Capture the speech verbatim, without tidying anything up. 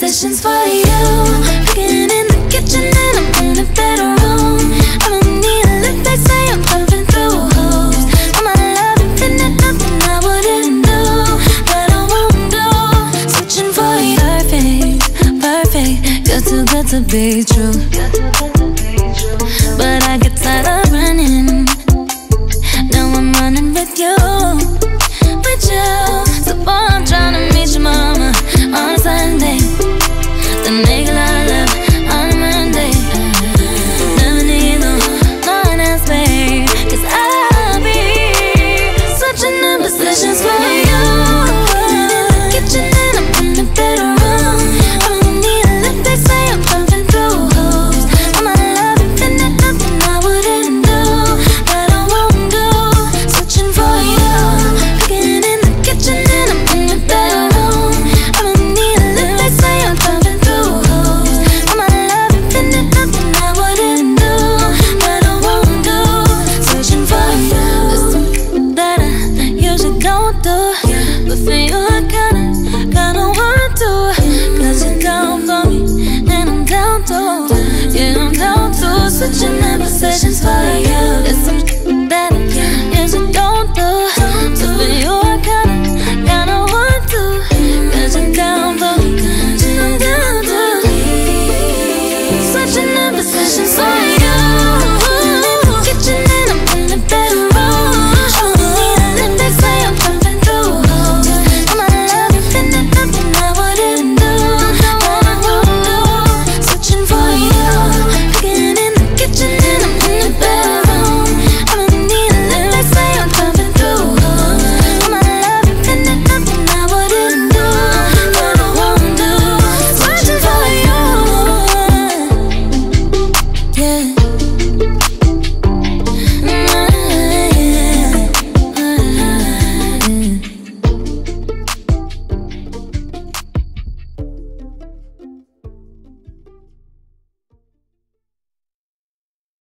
Ambitions for you, cooking in the kitchen and I'm in a bedroom. I don't need a lip, they say I'm pumping through holes. All my love infinite, nothing I wouldn't do, that I won't do. Searching for you, perfect, perfect, you're too good to be true.